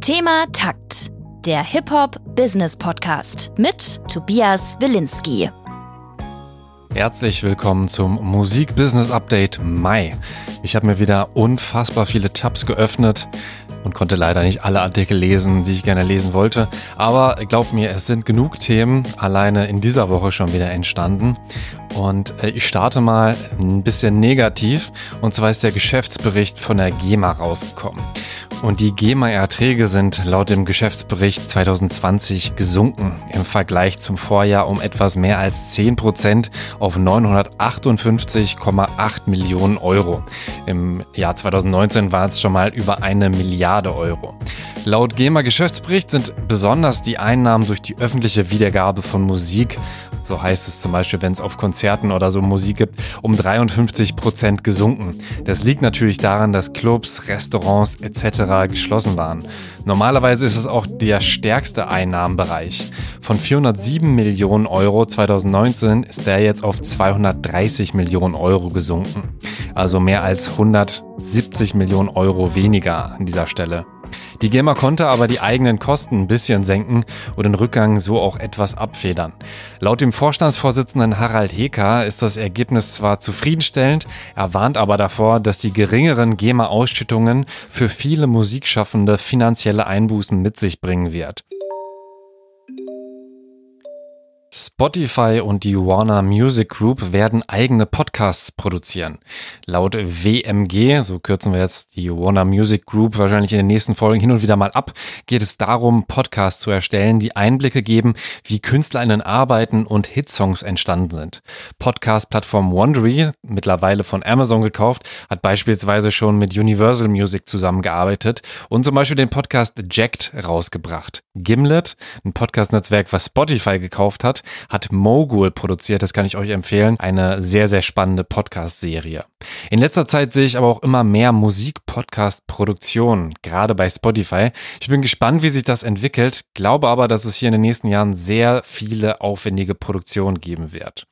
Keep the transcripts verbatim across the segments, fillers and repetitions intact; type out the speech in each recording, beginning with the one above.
Thema Takt, der Hip-Hop-Business-Podcast mit Tobias Wilinski. Herzlich willkommen zum Musik-Business-Update Mai. Ich habe mir wieder unfassbar viele Tabs geöffnet und konnte leider nicht alle Artikel lesen, die ich gerne lesen wollte. Aber glaubt mir, es sind genug Themen alleine in dieser Woche schon wieder entstanden. Und ich starte mal ein bisschen negativ. Und zwar ist der Geschäftsbericht von der GEMA rausgekommen. Und die GEMA-Erträge sind laut dem Geschäftsbericht zwanzig zwanzig gesunken. Im Vergleich zum Vorjahr um etwas mehr als zehn Prozent auf neunhundertachtundfünfzig Komma acht Millionen Euro. Im Jahr zwanzig neunzehn war es schon mal über eine Milliarde Euro. Laut GEMA-Geschäftsbericht sind besonders die Einnahmen durch die öffentliche Wiedergabe von Musik, so heißt es zum Beispiel, wenn es auf Konzerten oder so Musik gibt, um dreiundfünfzig Prozent gesunken. Das liegt natürlich daran, dass Clubs, Restaurants et cetera geschlossen waren. Normalerweise ist es auch der stärkste Einnahmenbereich. Von vierhundertsieben Millionen Euro zwanzig neunzehn ist der jetzt auf zweihundertdreißig Millionen Euro gesunken. Also mehr als hundertsiebzig Millionen Euro weniger an dieser Stelle. Die GEMA konnte aber die eigenen Kosten ein bisschen senken und den Rückgang so auch etwas abfedern. Laut dem Vorstandsvorsitzenden Harald Hecker ist das Ergebnis zwar zufriedenstellend, er warnt aber davor, dass die geringeren GEMA-Ausschüttungen für viele Musikschaffende finanzielle Einbußen mit sich bringen wird. Spotify und die Warner Music Group werden eigene Podcasts produzieren. Laut W M G, so kürzen wir jetzt die Warner Music Group wahrscheinlich in den nächsten Folgen hin und wieder mal ab, geht es darum, Podcasts zu erstellen, die Einblicke geben, wie KünstlerInnen arbeiten und Hitsongs entstanden sind. Podcast-Plattform Wondery, mittlerweile von Amazon gekauft, hat beispielsweise schon mit Universal Music zusammengearbeitet und zum Beispiel den Podcast Jacked rausgebracht. Gimlet, ein Podcast-Netzwerk, was Spotify gekauft hat, hat Mogul produziert, das kann ich euch empfehlen. Eine sehr, sehr spannende Podcast-Serie. In letzter Zeit sehe ich aber auch immer mehr Musik-Podcast-Produktionen, gerade bei Spotify. Ich bin gespannt, wie sich das entwickelt, glaube aber, dass es hier in den nächsten Jahren sehr viele aufwendige Produktionen geben wird.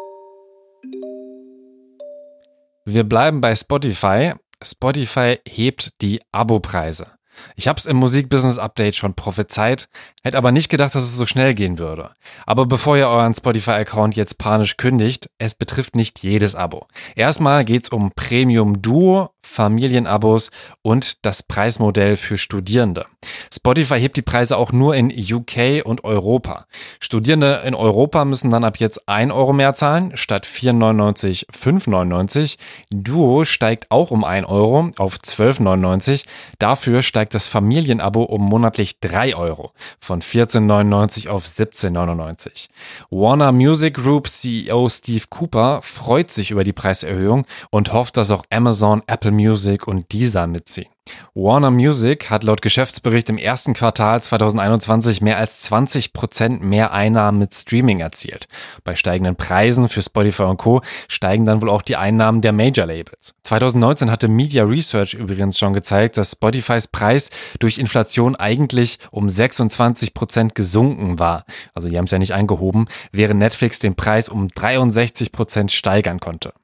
Wir bleiben bei Spotify. Spotify hebt die Abopreise. Ich habe es im Musik-Business-Update schon prophezeit, hätte aber nicht gedacht, dass es so schnell gehen würde. Aber bevor ihr euren Spotify-Account jetzt panisch kündigt, es betrifft nicht jedes Abo. Erstmal geht's um Premium-Duo, Familienabos und das Preismodell für Studierende. Spotify hebt die Preise auch nur in U K und Europa. Studierende in Europa müssen dann ab jetzt ein Euro mehr zahlen, statt vier neunundneunzig fünf neunundneunzig. Duo steigt auch um ein Euro auf zwölf neunundneunzig. Dafür steigt das Familienabo um monatlich drei Euro, von vierzehn neunundneunzig auf siebzehn neunundneunzig. Warner Music Group C E O Steve Cooper freut sich über die Preiserhöhung und hofft, dass auch Amazon, Apple Music und Deezer mitziehen. Warner Music hat laut Geschäftsbericht im ersten Quartal zwanzig einundzwanzig mehr als zwanzig Prozent mehr Einnahmen mit Streaming erzielt. Bei steigenden Preisen für Spotify und Co. steigen dann wohl auch die Einnahmen der Major-Labels. zwanzig neunzehn hatte Media Research übrigens schon gezeigt, dass Spotifys Preis durch Inflation eigentlich um sechsundzwanzig Prozent gesunken war. Also die haben es ja nicht eingehoben, während Netflix den Preis um dreiundsechzig Prozent steigern konnte.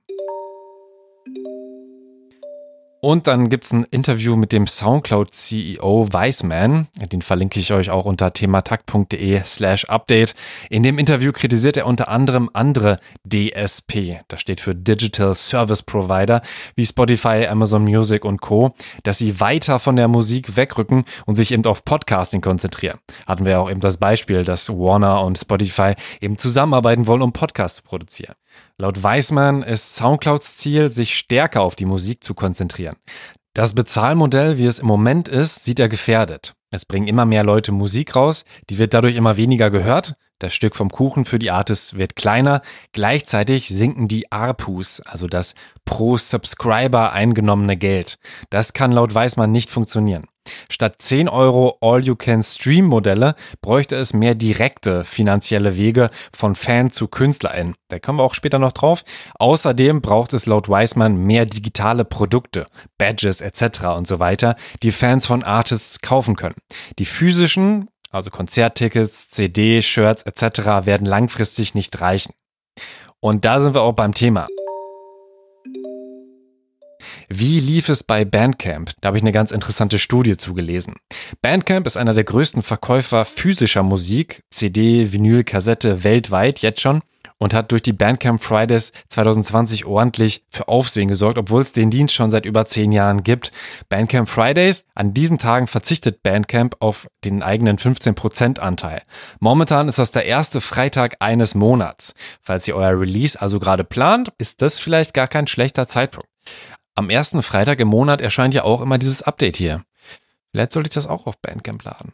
Und dann gibt's ein Interview mit dem Soundcloud-C E O Wiseman. Den verlinke ich euch auch unter thematakt.de slash update. In dem Interview kritisiert er unter anderem andere D S P. Das steht für Digital Service Provider, wie Spotify, Amazon Music und Co., dass sie weiter von der Musik wegrücken und sich eben auf Podcasting konzentrieren. Hatten wir auch eben das Beispiel, dass Warner und Spotify eben zusammenarbeiten wollen, um Podcasts zu produzieren. Laut Wiseman ist SoundClouds Ziel, sich stärker auf die Musik zu konzentrieren. Das Bezahlmodell, wie es im Moment ist, sieht er gefährdet. Es bringen immer mehr Leute Musik raus, die wird dadurch immer weniger gehört. Das Stück vom Kuchen für die Artists wird kleiner. Gleichzeitig sinken die A R P Us, also das pro Subscriber eingenommene Geld. Das kann laut Wiseman nicht funktionieren. Statt zehn Euro All-You-Can-Stream-Modelle bräuchte es mehr direkte finanzielle Wege von Fan zu KünstlerInnen. Da kommen wir auch später noch drauf. Außerdem braucht es laut Wiseman mehr digitale Produkte, Badges et cetera und so weiter, die Fans von Artists kaufen können. Die physischen, also Konzerttickets, C D, Shirts et cetera werden langfristig nicht reichen. Und da sind wir auch beim Thema. Wie lief es bei Bandcamp? Da habe ich eine ganz interessante Studie zugelesen. Bandcamp ist einer der größten Verkäufer physischer Musik, C D, Vinyl, Kassette weltweit jetzt schon und hat durch die Bandcamp Fridays zwanzig zwanzig ordentlich für Aufsehen gesorgt, obwohl es den Dienst schon seit über zehn Jahren gibt. Bandcamp Fridays, an diesen Tagen verzichtet Bandcamp auf den eigenen fünfzehn Prozent Anteil. Momentan ist das der erste Freitag eines Monats. Falls ihr euer Release also gerade plant, ist das vielleicht gar kein schlechter Zeitpunkt. Am ersten Freitag im Monat erscheint ja auch immer dieses Update hier. Vielleicht sollte ich das auch auf Bandcamp laden.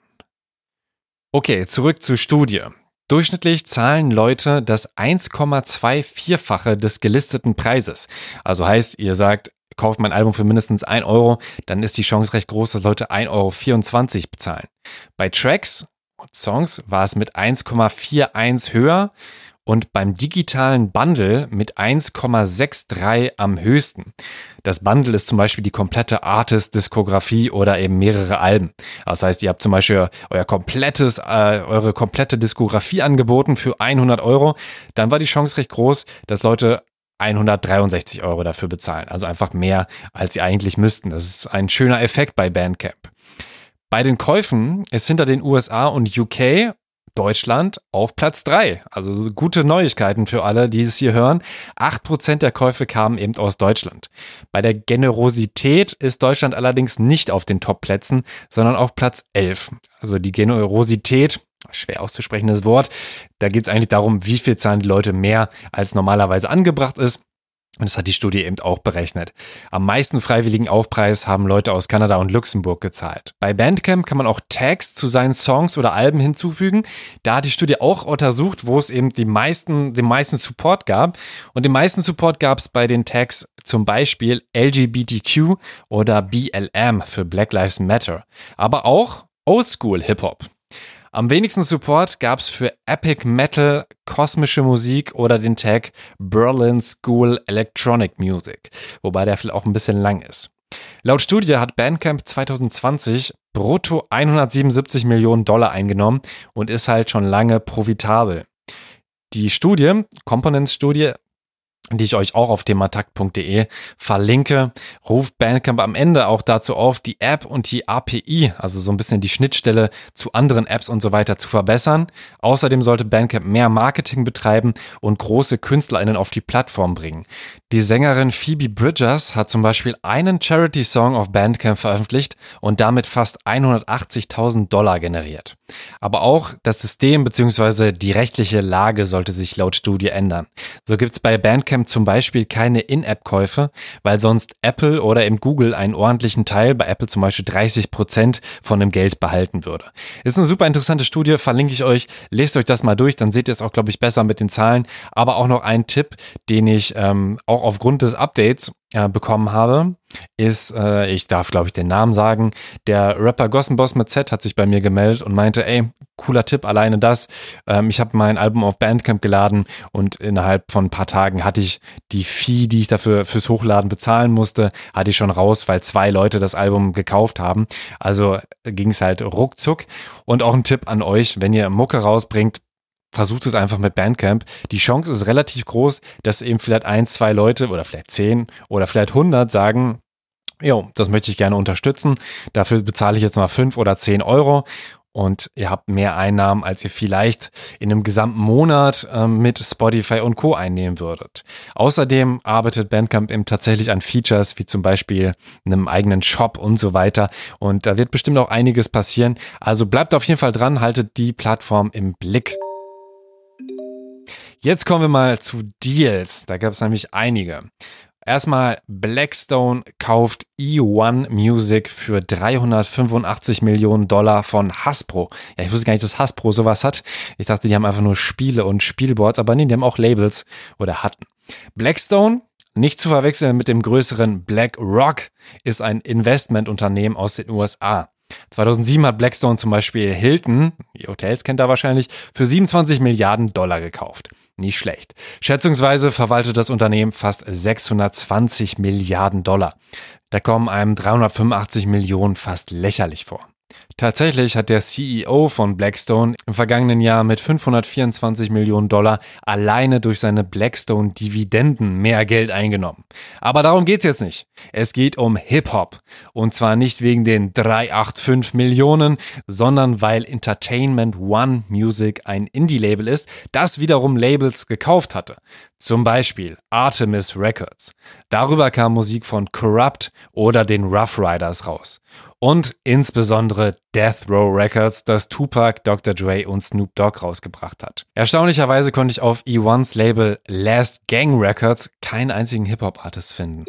Okay, zurück zur Studie. Durchschnittlich zahlen Leute das eins Komma vierundzwanzig-fache des gelisteten Preises. Also heißt, ihr sagt, kauft mein Album für mindestens ein Euro, dann ist die Chance recht groß, dass Leute ein Komma vierundzwanzig Euro bezahlen. Bei Tracks und Songs war es mit eins Komma einundvierzig höher und beim digitalen Bundle mit eins Komma dreiundsechzig am höchsten. Das Bundle ist zum Beispiel die komplette Artist-Diskografie oder eben mehrere Alben. Das heißt, ihr habt zum Beispiel euer komplettes, äh, eure komplette Diskografie angeboten für hundert Euro. Dann war die Chance recht groß, dass Leute hundertdreiundsechzig Euro dafür bezahlen. Also einfach mehr, als sie eigentlich müssten. Das ist ein schöner Effekt bei Bandcamp. Bei den Käufen ist hinter den U S A und U K Deutschland auf Platz drei. Also gute Neuigkeiten für alle, die es hier hören. acht Prozent der Käufe kamen eben aus Deutschland. Bei der Generosität ist Deutschland allerdings nicht auf den Top-Plätzen, sondern auf Platz elf. Also die Generosität, schwer auszusprechendes Wort, da geht es eigentlich darum, wie viel zahlen die Leute mehr, als normalerweise angebracht ist. Und das hat die Studie eben auch berechnet. Am meisten freiwilligen Aufpreis haben Leute aus Kanada und Luxemburg gezahlt. Bei Bandcamp kann man auch Tags zu seinen Songs oder Alben hinzufügen. Da hat die Studie auch untersucht, wo es eben die meisten, den meisten Support gab. Und den meisten Support gab es bei den Tags zum Beispiel L G B T Q oder B L M für Black Lives Matter. Aber auch Oldschool Hip-Hop. Am wenigsten Support gab es für Epic Metal, kosmische Musik oder den Tag Berlin School Electronic Music, wobei der vielleicht auch ein bisschen lang ist. Laut Studie hat Bandcamp zwanzig zwanzig brutto hundertsiebenundsiebzig Millionen Dollar eingenommen und ist halt schon lange profitabel. Die Studie, Components-Studie, die ich euch auch auf thematakt punkt de verlinke, ruft Bandcamp am Ende auch dazu auf, die App und die A P I, also so ein bisschen die Schnittstelle zu anderen Apps und so weiter zu verbessern. Außerdem sollte Bandcamp mehr Marketing betreiben und große KünstlerInnen auf die Plattform bringen. Die Sängerin Phoebe Bridgers hat zum Beispiel einen Charity-Song auf Bandcamp veröffentlicht und damit fast hundertachtzigtausend Dollar generiert. Aber auch das System bzw. die rechtliche Lage sollte sich laut Studie ändern. So gibt es bei Bandcamp zum Beispiel keine In-App-Käufe, weil sonst Apple oder eben Google einen ordentlichen Teil, bei Apple zum Beispiel dreißig Prozent von dem Geld behalten würde. Ist eine super interessante Studie, verlinke ich euch, lest euch das mal durch, dann seht ihr es auch, glaube ich, besser mit den Zahlen. Aber auch noch ein Tipp, den ich ähm, auch aufgrund des Updates äh, bekommen habe, ist, äh, ich darf glaube ich den Namen sagen, der Rapper Gossenboss mit Z hat sich bei mir gemeldet und meinte, ey, cooler Tipp, alleine das. Ähm, ich habe mein Album auf Bandcamp geladen und innerhalb von ein paar Tagen hatte ich die Fee, die ich dafür fürs Hochladen bezahlen musste, hatte ich schon raus, weil zwei Leute das Album gekauft haben. Also ging es halt ruckzuck. Und auch ein Tipp an euch, wenn ihr Mucke rausbringt, versucht es einfach mit Bandcamp. Die Chance ist relativ groß, dass eben vielleicht ein, zwei Leute oder vielleicht zehn oder vielleicht hundert sagen, jo, das möchte ich gerne unterstützen. Dafür bezahle ich jetzt mal fünf oder zehn Euro. Und ihr habt mehr Einnahmen, als ihr vielleicht in einem gesamten Monat äh, mit Spotify und Co. einnehmen würdet. Außerdem arbeitet Bandcamp eben tatsächlich an Features, wie zum Beispiel einem eigenen Shop und so weiter. Und da wird bestimmt auch einiges passieren. Also bleibt auf jeden Fall dran, haltet die Plattform im Blick. Jetzt kommen wir mal zu Deals. Da gab es nämlich einige. Erstmal, Blackstone kauft E eins Music für dreihundertfünfundachtzig Millionen Dollar von Hasbro. Ja, ich wusste gar nicht, dass Hasbro sowas hat. Ich dachte, die haben einfach nur Spiele und Spielboards, aber nee, die haben auch Labels oder hatten. Blackstone, nicht zu verwechseln mit dem größeren BlackRock, ist ein Investmentunternehmen aus den U S A. zweitausendsieben hat Blackstone zum Beispiel Hilton, die Hotels kennt ihr wahrscheinlich, für siebenundzwanzig Milliarden Dollar gekauft. Nicht schlecht. Schätzungsweise verwaltet das Unternehmen fast sechshundertzwanzig Milliarden Dollar. Da kommen einem dreihundertfünfundachtzig Millionen fast lächerlich vor. Tatsächlich hat der C E O von Blackstone im vergangenen Jahr mit fünfhundertvierundzwanzig Millionen Dollar alleine durch seine Blackstone-Dividenden mehr Geld eingenommen. Aber darum geht's jetzt nicht. Es geht um Hip-Hop. Und zwar nicht wegen den dreihundertfünfundachtzig Millionen, sondern weil Entertainment One Music ein Indie-Label ist, das wiederum Labels gekauft hatte. Zum Beispiel Artemis Records. Darüber kam Musik von Corrupt oder den Rough Riders raus. Und insbesondere Death Row Records, das Tupac, Doktor Dre und Snoop Dogg rausgebracht hat. Erstaunlicherweise konnte ich auf E eins Label Last Gang Records keinen einzigen Hip-Hop-Artist finden.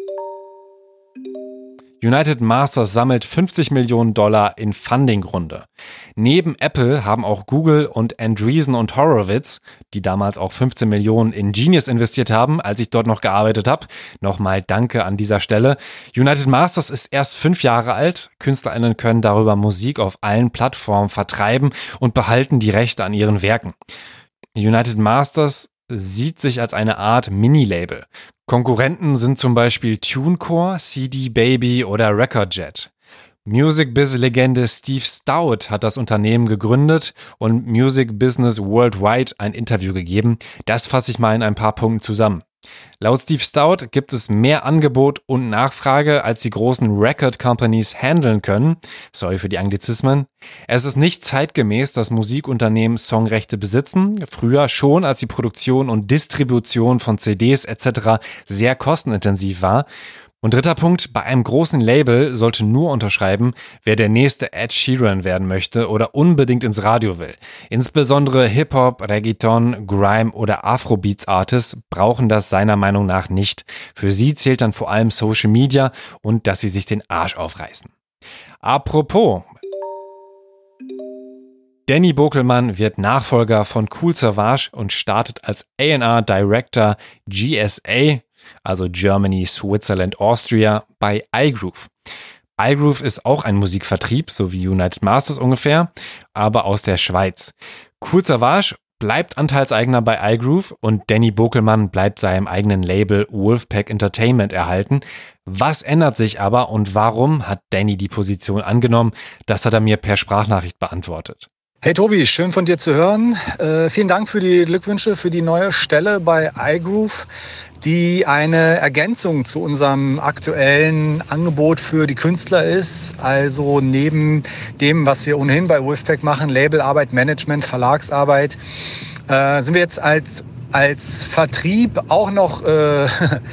United Masters sammelt fünfzig Millionen Dollar in Funding-Runde. Neben Apple haben auch Google und Andreessen und Horowitz, die damals auch fünfzehn Millionen in Genius investiert haben, als ich dort noch gearbeitet habe. Nochmal danke an dieser Stelle. United Masters ist erst fünf Jahre alt. KünstlerInnen können darüber Musik auf allen Plattformen vertreiben und behalten die Rechte an ihren Werken. United Masters sieht sich als eine Art Mini-Label. Konkurrenten sind zum Beispiel TuneCore, C D Baby oder Recordjet. Music-Biz-Legende Steve Stout hat das Unternehmen gegründet und Music Business Worldwide ein Interview gegeben. Das fasse ich mal in ein paar Punkten zusammen. Laut Steve Stout gibt es mehr Angebot und Nachfrage, als die großen Record Companies handeln können. Sorry für die Anglizismen. Es ist nicht zeitgemäß, dass Musikunternehmen Songrechte besitzen. Früher schon, als die Produktion und Distribution von C Ds et cetera sehr kostenintensiv war. Und dritter Punkt, bei einem großen Label sollte nur unterschreiben, wer der nächste Ed Sheeran werden möchte oder unbedingt ins Radio will. Insbesondere Hip-Hop, Reggaeton, Grime oder Afrobeats-Artists brauchen das seiner Meinung nach nicht. Für sie zählt dann vor allem Social Media und dass sie sich den Arsch aufreißen. Apropos, Danny Bokelmann wird Nachfolger von Kool Savas und startet als A and R Director G S A, also Germany, Switzerland, Austria, bei iGroove. iGroove ist auch ein Musikvertrieb, so wie United Masters ungefähr, aber aus der Schweiz. Kool Savas bleibt Anteilseigner bei iGroove und Danny Bokelmann bleibt seinem eigenen Label Wolfpack Entertainment erhalten. Was ändert sich aber und warum hat Danny die Position angenommen? Das hat er mir per Sprachnachricht beantwortet. Hey Tobi, schön von dir zu hören. Äh, vielen Dank für die Glückwünsche für die neue Stelle bei iGroove, die eine Ergänzung zu unserem aktuellen Angebot für die Künstler ist. Also neben dem, was wir ohnehin bei Wolfpack machen, Labelarbeit, Management, Verlagsarbeit, äh, sind wir jetzt als, als Vertrieb auch noch äh,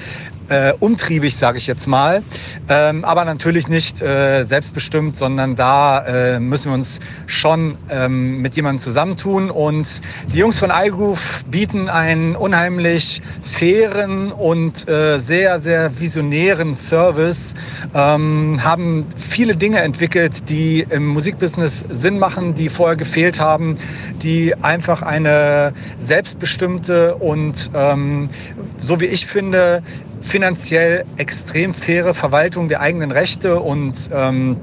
Äh, umtriebig, sage ich jetzt mal, ähm, aber natürlich nicht äh, selbstbestimmt, sondern da äh, müssen wir uns schon ähm, mit jemandem zusammentun und die Jungs von iGroove bieten einen unheimlich fairen und äh, sehr, sehr visionären Service, ähm, haben viele Dinge entwickelt, die im Musikbusiness Sinn machen, die vorher gefehlt haben, die einfach eine selbstbestimmte und ähm, so wie ich finde, finanziell extrem faire Verwaltung der eigenen Rechte und ähm,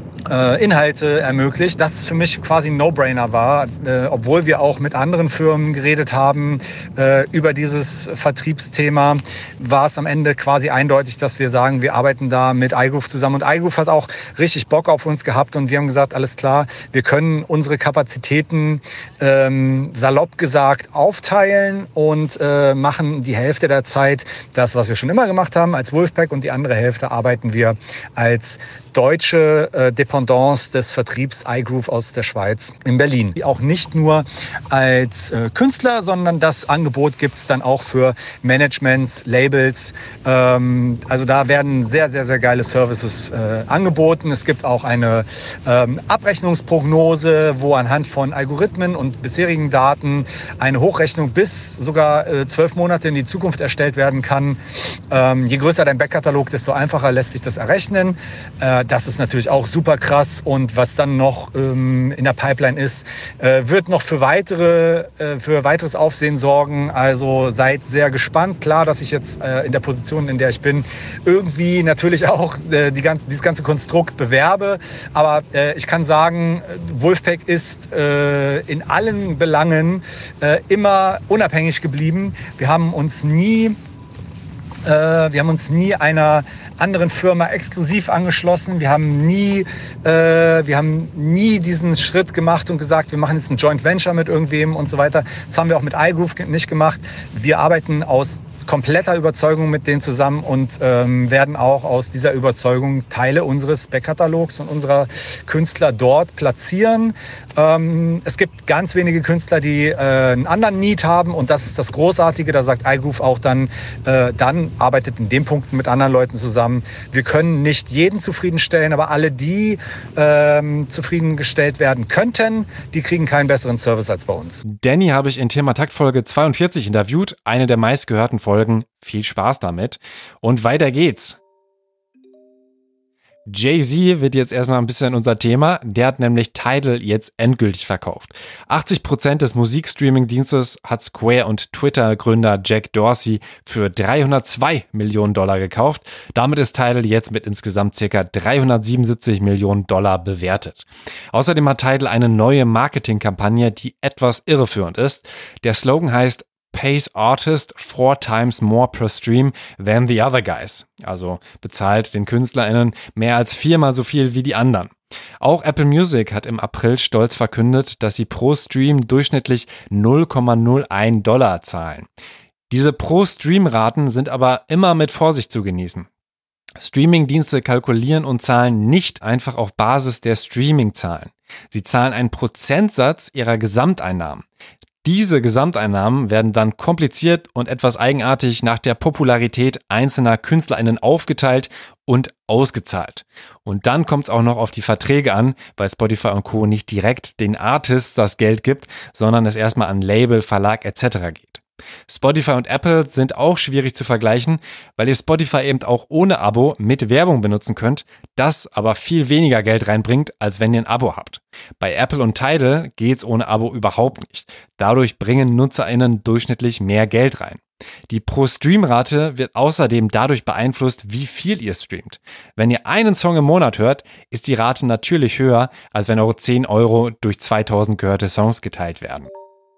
äh, Inhalte ermöglicht, dass es für mich quasi ein No-Brainer war, äh, obwohl wir auch mit anderen Firmen geredet haben äh, über dieses Vertriebsthema, war es am Ende quasi eindeutig, dass wir sagen, wir arbeiten da mit iGroove zusammen und iGroove hat auch richtig Bock auf uns gehabt und wir haben gesagt, alles klar, wir können unsere Kapazitäten ähm, salopp gesagt aufteilen und äh, machen die Hälfte der Zeit das, was wir schon immer gemacht haben als Wolfpack und die andere Hälfte arbeiten wir als deutsche äh, Dependance des Vertriebs iGroove aus der Schweiz in Berlin. Auch nicht nur als äh, Künstler, sondern das Angebot gibt es dann auch für Managements, Labels. Ähm, also da werden sehr, sehr, sehr geile Services äh, angeboten. Es gibt auch eine ähm, Abrechnungsprognose, wo anhand von Algorithmen und bisherigen Daten eine Hochrechnung bis sogar äh, zwölf Monate in die Zukunft erstellt werden kann. Ähm, je größer dein Backkatalog, desto einfacher lässt sich das errechnen. Äh, Das ist natürlich auch super krass und was dann noch ähm, in der Pipeline ist, äh, wird noch für weitere, äh, für weiteres Aufsehen sorgen. Also seid sehr gespannt. Klar, dass ich jetzt äh, in der Position, in der ich bin, irgendwie natürlich auch äh, die ganze, dieses ganze Konstrukt bewerbe. Aber äh, ich kann sagen, Wolfpack ist äh, in allen Belangen äh, immer unabhängig geblieben. Wir haben uns nie, äh, wir haben uns nie einer anderen Firma exklusiv angeschlossen. Wir haben nie, äh, wir haben nie diesen Schritt gemacht und gesagt, wir machen jetzt ein Joint Venture mit irgendwem und so weiter. Das haben wir auch mit iGroove nicht gemacht. Wir arbeiten aus kompletter Überzeugung mit denen zusammen und ähm, werden auch aus dieser Überzeugung Teile unseres Backkatalogs und unserer Künstler dort platzieren. Ähm, es gibt ganz wenige Künstler, die äh, einen anderen Need haben und das ist das Großartige. Da sagt iGroove auch dann, äh, dann arbeitet in den Punkten mit anderen Leuten zusammen. Wir können nicht jeden zufriedenstellen, aber alle, die ähm, zufriedengestellt werden könnten, die kriegen keinen besseren Service als bei uns. Danny habe ich in Thema Takt Folge zweiundvierzig interviewt, eine der meistgehörten Folgen. Viel Spaß damit. Und weiter geht's. Jay-Z wird jetzt erstmal ein bisschen unser Thema. Der hat nämlich Tidal jetzt endgültig verkauft. achtzig Prozent des Musikstreaming-Dienstes hat Square und Twitter-Gründer Jack Dorsey für dreihundertzwei Millionen Dollar gekauft. Damit ist Tidal jetzt mit insgesamt ca. dreihundertsiebenundsiebzig Millionen Dollar bewertet. Außerdem hat Tidal eine neue Marketingkampagne, die etwas irreführend ist. Der Slogan heißt Pays Artist four times more per stream than the other guys. Also bezahlt den KünstlerInnen mehr als viermal so viel wie die anderen. Auch Apple Music hat im April stolz verkündet, dass sie pro Stream durchschnittlich null Komma null eins Dollar zahlen. Diese Pro-Stream-Raten sind aber immer mit Vorsicht zu genießen. Streaming-Dienste kalkulieren und zahlen nicht einfach auf Basis der Streaming-Zahlen. Sie zahlen einen Prozentsatz ihrer Gesamteinnahmen. Diese Gesamteinnahmen werden dann kompliziert und etwas eigenartig nach der Popularität einzelner KünstlerInnen aufgeteilt und ausgezahlt. Und dann kommt es auch noch auf die Verträge an, weil Spotify und Co. nicht direkt den Artists das Geld gibt, sondern es erstmal an Label, Verlag et cetera geht. Spotify und Apple sind auch schwierig zu vergleichen, weil ihr Spotify eben auch ohne Abo mit Werbung benutzen könnt, das aber viel weniger Geld reinbringt, als wenn ihr ein Abo habt. Bei Apple und Tidal geht's ohne Abo überhaupt nicht. Dadurch bringen NutzerInnen durchschnittlich mehr Geld rein. Die Pro-Stream-Rate wird außerdem dadurch beeinflusst, wie viel ihr streamt. Wenn ihr einen Song im Monat hört, ist die Rate natürlich höher, als wenn eure zehn Euro durch zweitausend gehörte Songs geteilt werden.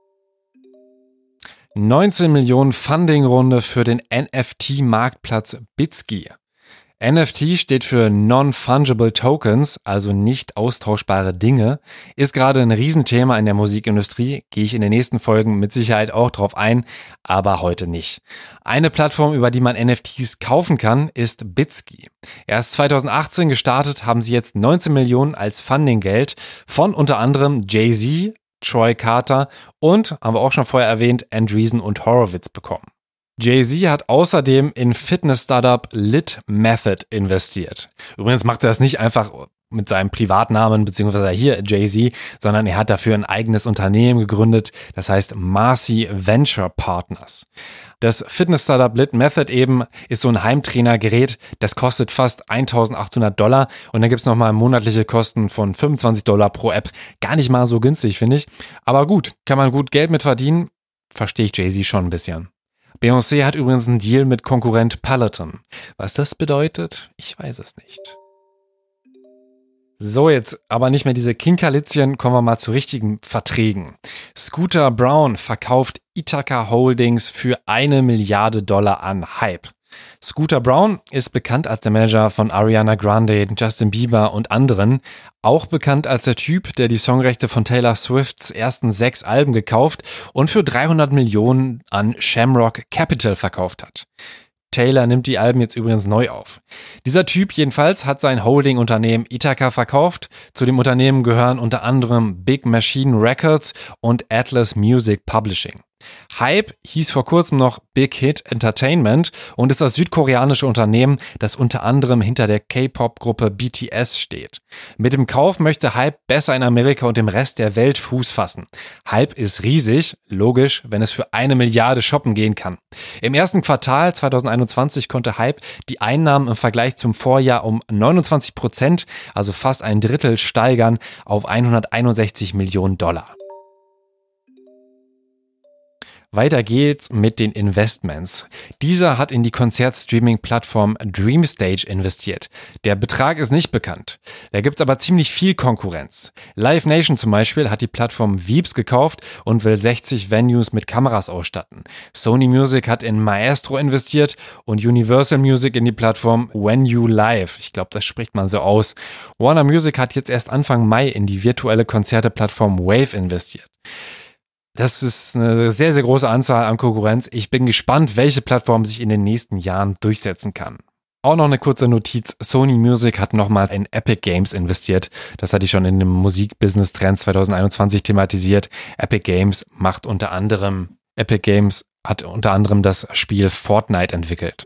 neunzehn Millionen Funding-Runde für den N F T-Marktplatz Bitsky. N F T steht für Non-Fungible Tokens, also nicht austauschbare Dinge, ist gerade ein Riesenthema in der Musikindustrie, gehe ich in den nächsten Folgen mit Sicherheit auch drauf ein, aber heute nicht. Eine Plattform, über die man N F Ts kaufen kann, ist Bitsky. Erst zweitausendachtzehn gestartet, haben sie jetzt neunzehn Millionen als Funding-Geld von unter anderem Jay-Z, Troy Carter und, haben wir auch schon vorher erwähnt, Andreessen und Horowitz bekommen. Jay-Z hat außerdem in Fitness-Startup Lit Method investiert. Übrigens macht er das nicht einfach mit seinem Privatnamen, beziehungsweise hier Jay-Z, sondern er hat dafür ein eigenes Unternehmen gegründet, das heißt Marcy Venture Partners. Das Fitness-Startup Lit Method eben ist so ein Heimtrainergerät, das kostet fast eintausendachthundert Dollar und dann gibt's nochmal monatliche Kosten von fünfundzwanzig Dollar pro App. Gar nicht mal so günstig, finde ich. Aber gut, kann man gut Geld mit verdienen, verstehe ich Jay-Z schon ein bisschen. Beyoncé hat übrigens einen Deal mit Konkurrent Peloton. Was das bedeutet, ich weiß es nicht. So, jetzt aber nicht mehr diese Kinkerlitzchen, kommen wir mal zu richtigen Verträgen. Scooter Braun verkauft Ithaca Holdings für eine Milliarde Dollar an Hype. Scooter Braun ist bekannt als der Manager von Ariana Grande, Justin Bieber und anderen. Auch bekannt als der Typ, der die Songrechte von Taylor Swifts ersten sechs Alben gekauft und für dreihundert Millionen an Shamrock Capital verkauft hat. Taylor nimmt die Alben jetzt übrigens neu auf. Dieser Typ jedenfalls hat sein Holding-Unternehmen Ithaca verkauft. Zu dem Unternehmen gehören unter anderem Big Machine Records und Atlas Music Publishing. Hype hieß vor kurzem noch Big Hit Entertainment und ist das südkoreanische Unternehmen, das unter anderem hinter der K-Pop-Gruppe B T S steht. Mit dem Kauf möchte Hype besser in Amerika und dem Rest der Welt Fuß fassen. Hype ist riesig, logisch, wenn es für eine Milliarde shoppen gehen kann. Im ersten Quartal zweitausendeinundzwanzig konnte Hype die Einnahmen im Vergleich zum Vorjahr um neunundzwanzig Prozent, also fast ein Drittel, steigern auf hunderteinundsechzig Millionen Dollar. Weiter geht's mit den Investments. Dieser hat in die Konzertstreaming-Plattform DreamStage investiert. Der Betrag ist nicht bekannt. Da gibt's aber ziemlich viel Konkurrenz. Live Nation zum Beispiel hat die Plattform Veeps gekauft und will sechzig Venues mit Kameras ausstatten. Sony Music hat in Maestro investiert und Universal Music in die Plattform When You Live. Ich glaube, das spricht man so aus. Warner Music hat jetzt erst Anfang Mai in die virtuelle Konzerteplattform Wave investiert. Das ist eine sehr, sehr große Anzahl an Konkurrenz. Ich bin gespannt, welche Plattform sich in den nächsten Jahren durchsetzen kann. Auch noch eine kurze Notiz. Sony Music hat nochmal in Epic Games investiert. Das hatte ich schon in dem Musik-Business-Trend zwanzig einundzwanzig thematisiert. Epic Games macht unter anderem, Epic Games hat unter anderem das Spiel Fortnite entwickelt.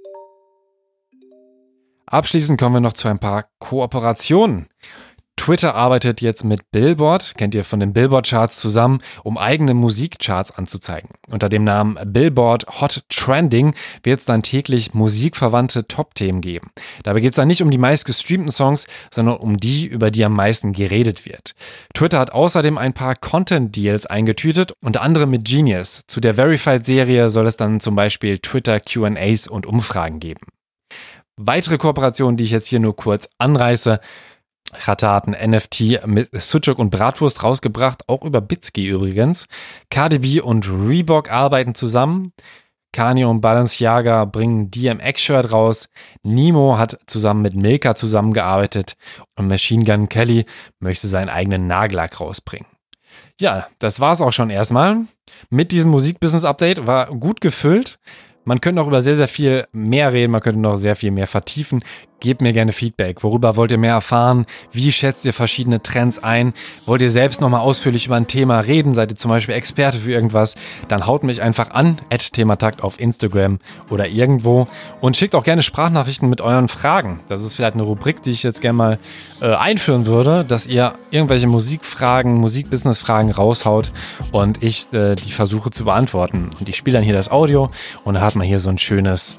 Abschließend kommen wir noch zu ein paar Kooperationen. Twitter arbeitet jetzt mit Billboard, kennt ihr von den Billboard-Charts zusammen, um eigene Musikcharts anzuzeigen. Unter dem Namen Billboard Hot Trending wird es dann täglich musikverwandte Top-Themen geben. Dabei geht es dann nicht um die meistgestreamten Songs, sondern um die, über die am meisten geredet wird. Twitter hat außerdem ein paar Content-Deals eingetütet, unter anderem mit Genius. Zu der Verified-Serie soll es dann zum Beispiel Twitter Q and A's und Umfragen geben. Weitere Kooperationen, die ich jetzt hier nur kurz anreiße: Rata hat ein N F T mit Sucuk und Bratwurst rausgebracht, auch über Bitski übrigens. Cardi B und Reebok arbeiten zusammen. Kanye und Balenciaga bringen D M X-Shirt raus. Nemo hat zusammen mit Milka zusammengearbeitet. Und Machine Gun Kelly möchte seinen eigenen Nagellack rausbringen. Ja, das war's auch schon erstmal. Mit diesem Musik-Business-Update war gut gefüllt. Man könnte noch über sehr, sehr viel mehr reden, man könnte noch sehr viel mehr vertiefen. Gebt mir gerne Feedback. Worüber wollt ihr mehr erfahren? Wie schätzt ihr verschiedene Trends ein? Wollt ihr selbst nochmal ausführlich über ein Thema reden? Seid ihr zum Beispiel Experte für irgendwas? Dann haut mich einfach an, at thematakt auf Instagram oder irgendwo, und schickt auch gerne Sprachnachrichten mit euren Fragen. Das ist vielleicht eine Rubrik, die ich jetzt gerne mal äh, einführen würde, dass ihr irgendwelche Musikfragen, Musikbusiness-Fragen raushaut und ich äh, die versuche zu beantworten. Und ich spiele dann hier das Audio und dann hat man hier so ein schönes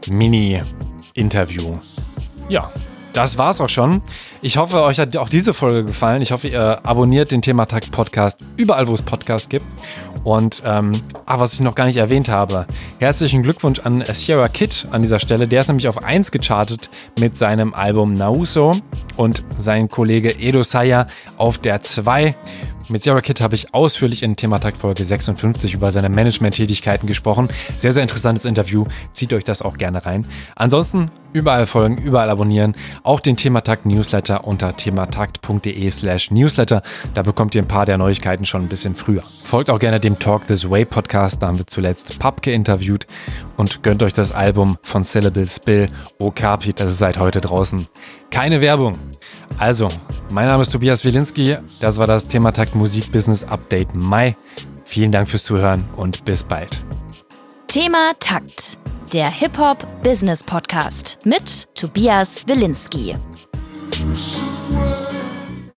Mini-Interview. Ja, das war's auch schon. Ich hoffe, euch hat auch diese Folge gefallen. Ich hoffe, ihr abonniert den Thematakt Podcast überall, wo es Podcasts gibt. Und ähm, ah, was ich noch gar nicht erwähnt habe, herzlichen Glückwunsch an Sierra Kid an dieser Stelle. Der ist nämlich auf eins gechartet mit seinem Album Nauso und sein Kollege Edo Saya auf der zwei. Mit Sierra Kid habe ich ausführlich in Thematakt Folge sechsundfünfzig über seine Management-Tätigkeiten gesprochen. Sehr, sehr interessantes Interview. Zieht euch das auch gerne rein. Ansonsten überall folgen, überall abonnieren. Auch den Thematakt Newsletter unter thematakt.de slash Newsletter. Da bekommt ihr ein paar der Neuigkeiten schon ein bisschen früher. Folgt auch gerne dem Talk This Way Podcast. Da haben wir zuletzt Papke interviewt. Und gönnt euch das Album von Syllables Bill Okapi. Das ist seit heute draußen. Keine Werbung. Also, mein Name ist Tobias Wilinski. Das war das Thematakt Musik Business Update Mai. Vielen Dank fürs Zuhören und bis bald. Thema Takt, der Hip-Hop-Business-Podcast mit Tobias Wilinski.